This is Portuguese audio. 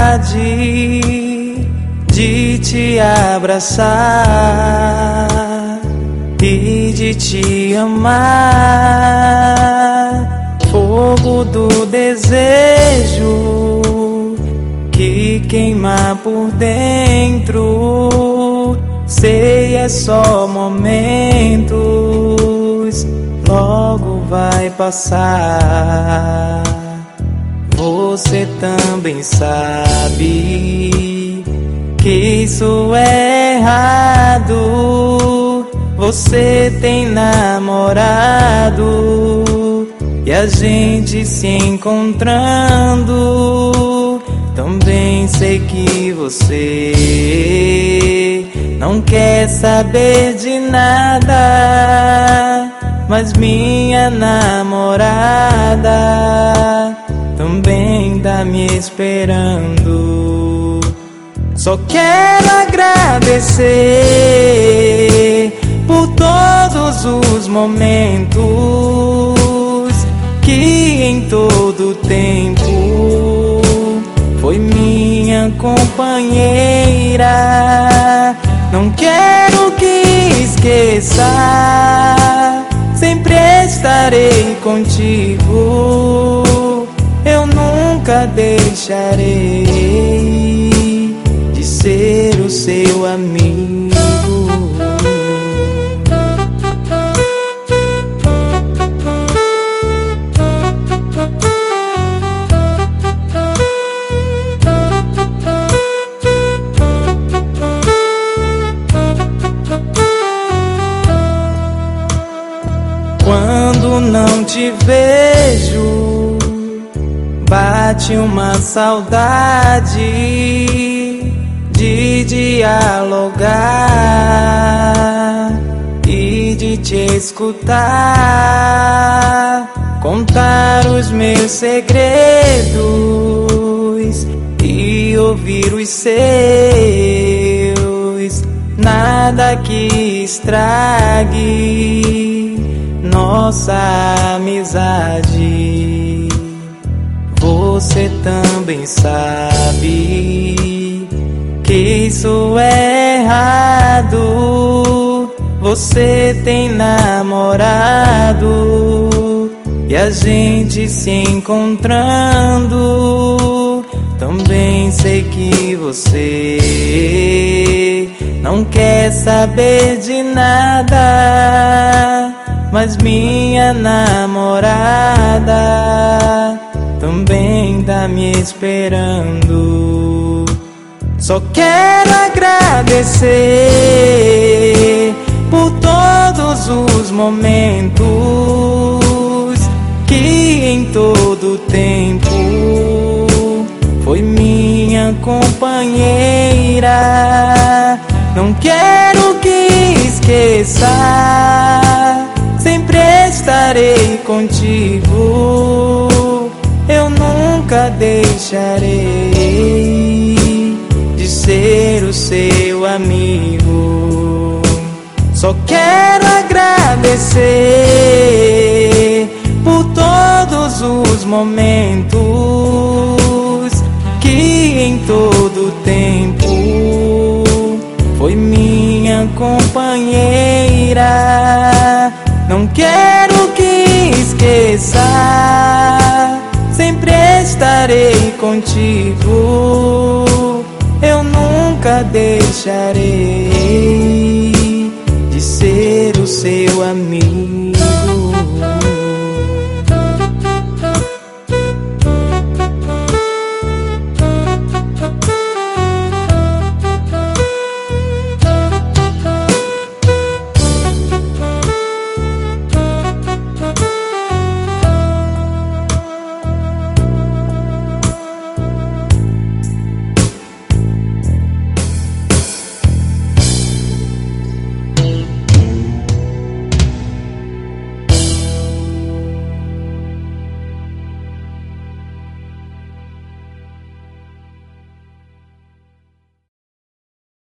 vontade de te abraçar e de te amar. Fogo do desejo que queima por dentro. Sei, é só momentos, logo vai passar. Você também sabe que isso é errado. Você tem namorado e a gente se encontrando. Também sei que você não quer saber de nada, mas minha namorada também tá me esperando. Só quero agradecer por todos os momentos que em todo tempo foi minha companheira. Não quero que esqueça, sempre estarei contigo. Eu nunca deixarei de ser o seu amigo. Quando não te vejo, bate uma saudade de dialogar e de te escutar, contar os meus segredos e ouvir os seus. Nada que estrague nossa amizade. Você também sabe que isso é errado. Você tem namorado e a gente se encontrando. Também sei que você não quer saber de nada, mas minha namorada também tá me esperando. Só quero agradecer por todos os momentos que em todo tempo foi minha companheira. Não quero que esqueça, sempre estarei contigo. Eu nunca deixarei de ser o seu amigo. Só quero agradecer por todos os momentos que em todo tempo foi minha companheira. Não quero que esqueça, sempre estarei contigo. Eu nunca deixarei de ser o seu amigo.